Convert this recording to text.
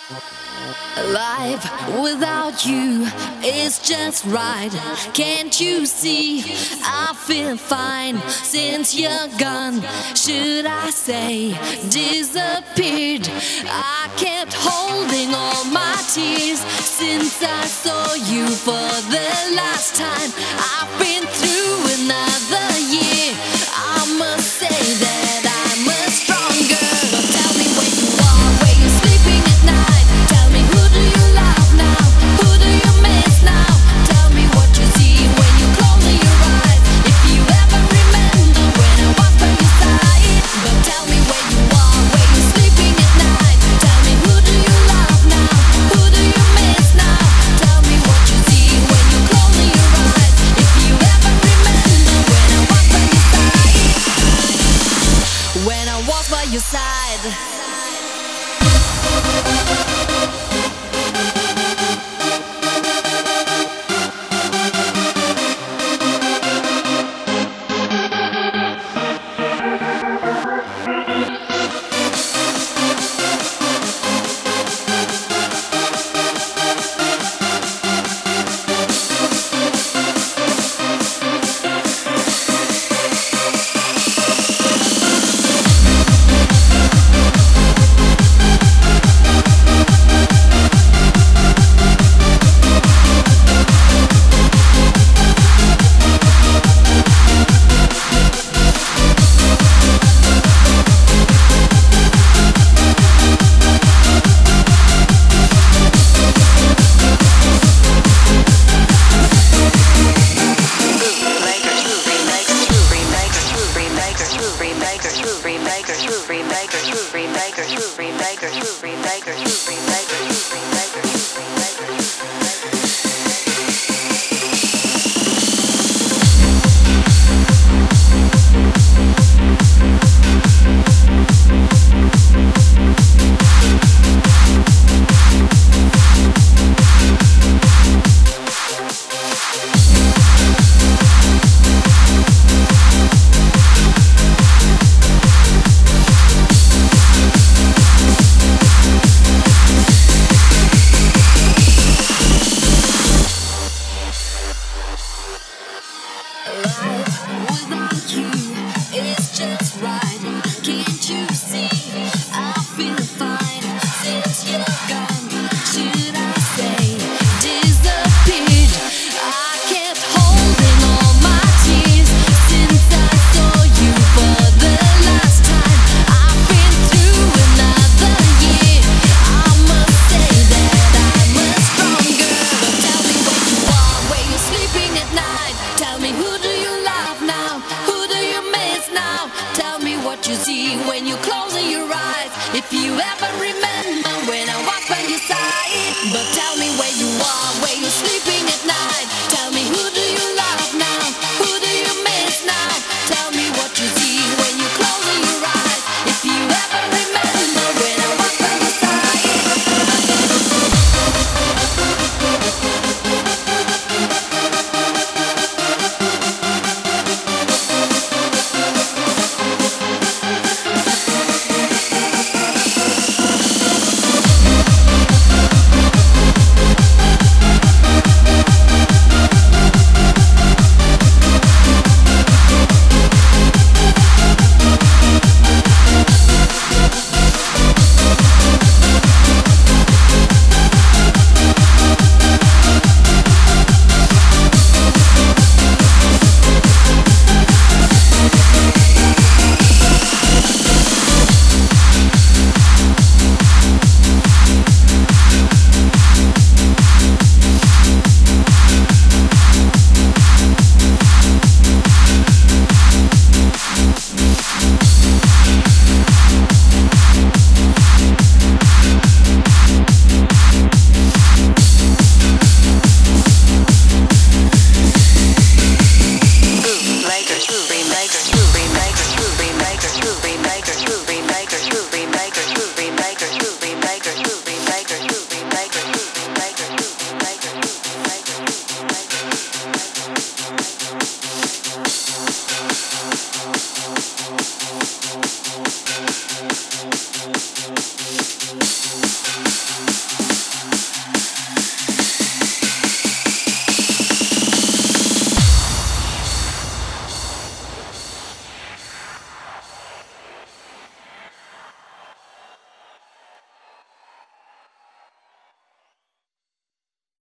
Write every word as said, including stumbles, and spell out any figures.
Life without you is just right. Can't you see? I feel fine since you're gone. Should I say disappeared? I kept holding all my tears since I saw you for the last time. I've been through another year. I must say that I'm much stronger. But tell me where you are, where you're sleeping at night. Tell me, who do you love now? Who do you miss now? Tell me what you see when you close your eyes. If you ever remember when I was by your side. But tell me where you are, where you're sleeping at night. Tell me, who do you love now? Who do you miss now? Tell me what you see when you close your eyes. If you ever remember when I was by your side. When I was by your side. You see when you close your eyes. If you ever remember when I was by your side. But